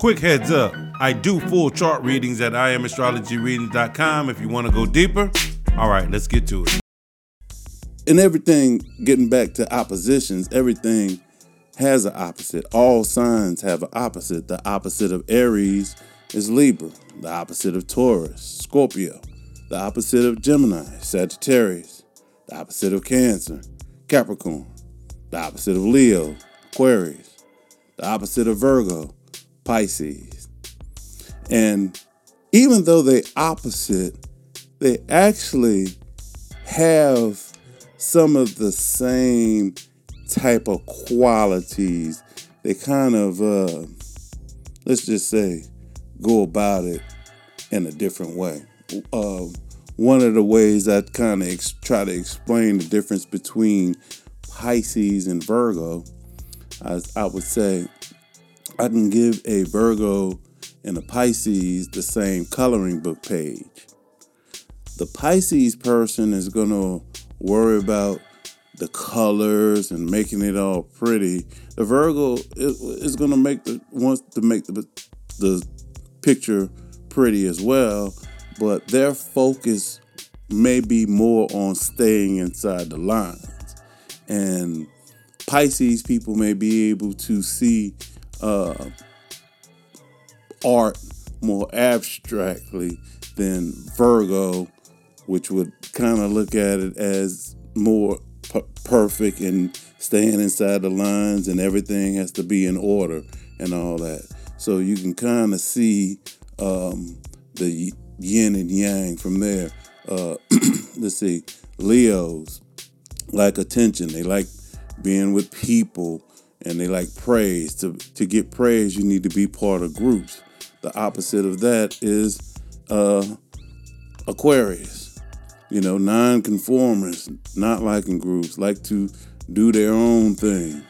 Quick heads up, I do full chart readings at IamAstrologyReadings.com if you want to go deeper. All right, let's get to it. And everything, getting back to oppositions, everything has an opposite. All signs have an opposite. The opposite of Aries is Libra. The opposite of Taurus, Scorpio. The opposite of Gemini, Sagittarius. The opposite of Cancer, Capricorn. The opposite of Leo, Aquarius. The opposite of Virgo, Pisces. And even though they're opposite, they actually have some of the same type of qualities. They kind of, let's just say, go about it in a different way. One of the ways I kind of try to explain the difference between Pisces and Virgo, I would say I can give a Virgo and a Pisces the same coloring book page. The Pisces person is going to worry about the colors and making it all pretty. The Virgo is going to wants to make the picture pretty as well, but their focus may be more on staying inside the lines. And Pisces people may be able to see art more abstractly than Virgo, which would kind of look at it as more perfect and staying inside the lines and everything has to be in order and all that. So you can kind of see the yin and yang from there. Let's see. Leos like attention. They like being with people and they like praise. To get praise, you need to be part of groups. The opposite of that is Aquarius. Non-conformists, not liking groups, like to do their own thing.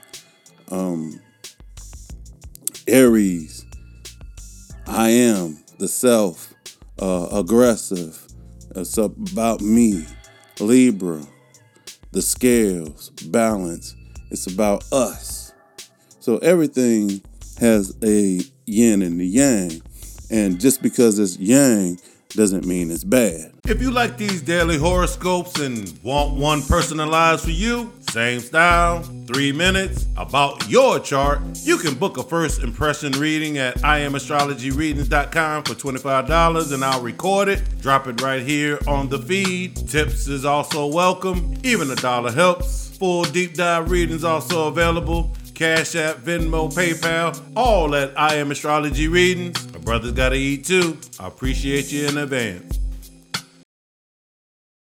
Aries, I am the self, aggressive. It's about me. Libra, the scales, balance. It's about us. So everything has a yin and the yang. And just because it's yang doesn't mean it's bad. If you like these daily horoscopes and want one personalized for you, same style, 3 minutes, about your chart, you can book a first impression reading at IamAstrologyReadings.com for $25 and I'll record it, drop it right here on the feed. Tips is also welcome, even $1 helps. Full deep dive readings also available. Cash App, Venmo, PayPal, all at I Am Astrology Readings. My brother's gotta eat too. I appreciate you in advance.